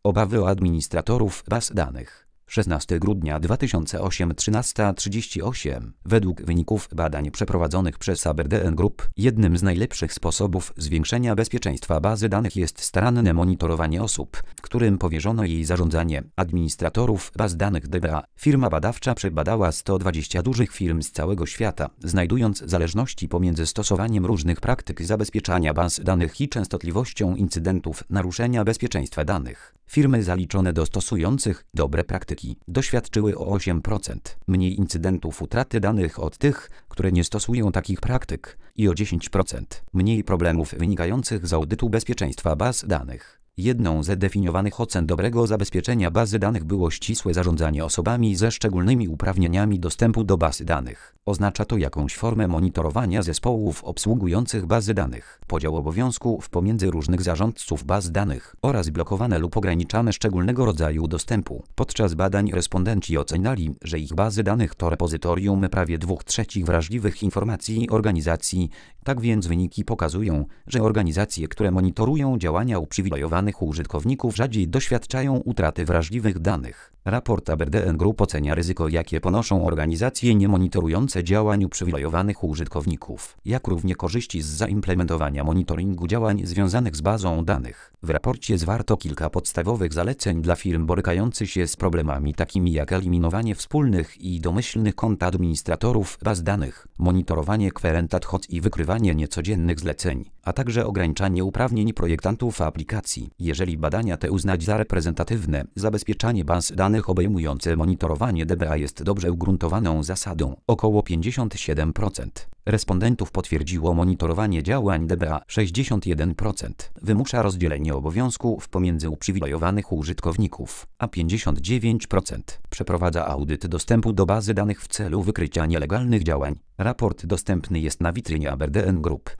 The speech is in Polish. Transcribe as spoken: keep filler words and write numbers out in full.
Obawy o administratorów baz danych. szesnastego grudnia dwa tysiące ósmego, trzynasta trzydzieści osiem. Według wyników badań przeprowadzonych przez Aberdeen Group, jednym z najlepszych sposobów zwiększenia bezpieczeństwa bazy danych jest staranne monitorowanie osób, którym powierzono jej zarządzanie, administratorów baz danych D B A. Firma badawcza przebadała sto dwadzieścia dużych firm z całego świata, znajdując zależności pomiędzy stosowaniem różnych praktyk zabezpieczania baz danych i częstotliwością incydentów naruszenia bezpieczeństwa danych. Firmy zaliczone do stosujących dobre praktyki doświadczyły o osiem procent mniej incydentów utraty danych od tych, które nie stosują takich praktyk, i o dziesięć procent mniej problemów wynikających z audytu bezpieczeństwa baz danych. Jedną z zdefiniowanych ocen dobrego zabezpieczenia bazy danych było ścisłe zarządzanie osobami ze szczególnymi uprawnieniami dostępu do bazy danych. Oznacza to jakąś formę monitorowania zespołów obsługujących bazy danych, podział obowiązków pomiędzy różnych zarządców baz danych oraz blokowane lub ograniczane szczególnego rodzaju dostępu. Podczas badań respondenci oceniali, że ich bazy danych to repozytorium prawie dwóch trzecich wrażliwych informacji organizacji. Tak więc wyniki pokazują, że organizacje, które monitorują działania uprzywilejowanych użytkowników, rzadziej doświadczają utraty wrażliwych danych. Raport Aberdeen Group ocenia ryzyko, jakie ponoszą organizacje niemonitorujące działań uprzywilejowanych użytkowników, jak również korzyści z zaimplementowania monitoringu działań związanych z bazą danych. W raporcie zwarto kilka podstawowych zaleceń dla firm borykających się z problemami takimi jak eliminowanie wspólnych i domyślnych kont administratorów baz danych, monitorowanie current ad hoc i wykrywanie niecodziennych zleceń, a także ograniczanie uprawnień projektantów aplikacji. Jeżeli badania te uznać za reprezentatywne, zabezpieczanie baz danych obejmujące monitorowanie D B A jest dobrze ugruntowaną zasadą. Około pięćdziesiąt siedem procent respondentów potwierdziło monitorowanie działań D B A. sześćdziesiąt jeden procent wymusza rozdzielenie obowiązków pomiędzy uprzywilejowanych użytkowników, a pięćdziesiąt dziewięć procent przeprowadza audyt dostępu do bazy danych w celu wykrycia nielegalnych działań. Raport dostępny jest na witrynie Aberdeen Group.